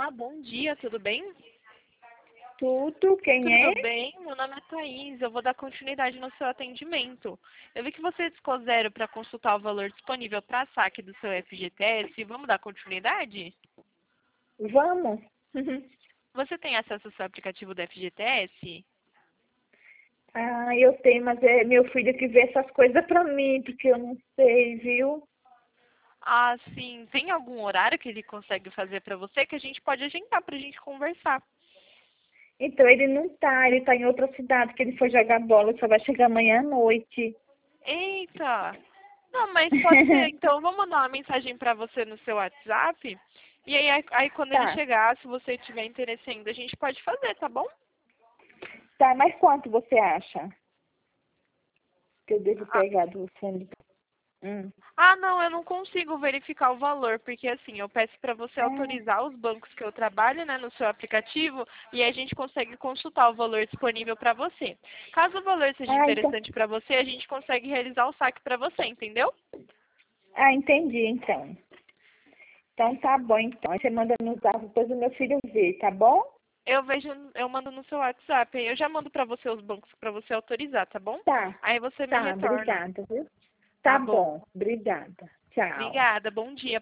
Olá, bom dia, tudo bem? Tudo, quem é? Tudo bem, meu nome é Thaís, eu vou dar continuidade no seu atendimento. Eu vi que você discou zero para consultar o valor disponível para saque do seu FGTS, vamos dar continuidade? Vamos. Você tem acesso ao seu aplicativo do FGTS? Ah, eu tenho, mas é meu filho que vê essas coisas pra mim, porque eu não sei, viu? Ah, sim, tem algum horário que ele consegue fazer para você que a gente pode agendar para a gente conversar? Então ele tá em outra cidade, que ele foi jogar bola, só vai chegar amanhã à noite. Eita! Não, mas pode ser, então vou mandar uma mensagem para você no seu WhatsApp. E aí quando ele Tá, chegar, se você tiver interesse ainda, a gente pode fazer, tá bom? tá, mas quanto você acha que eu devo Ah, pegar do fundo? não, eu não consigo verificar o valor, porque assim, eu peço para você Ah, autorizar os bancos que eu trabalho, né, no seu aplicativo, e aí a gente consegue consultar o valor disponível para você. Caso o valor seja então, interessante para você, a gente consegue realizar o saque para você, entendeu? entendi, então. Então tá bom, então. Aí você manda no zap, depois o meu filho vê, tá bom? Eu mando no seu WhatsApp, aí eu já mando para você os bancos para você autorizar, tá bom? Tá, Aí você me tá, retorna. obrigada, viu? Tá Tá bom. bom, obrigada. Tchau. Obrigada, bom dia.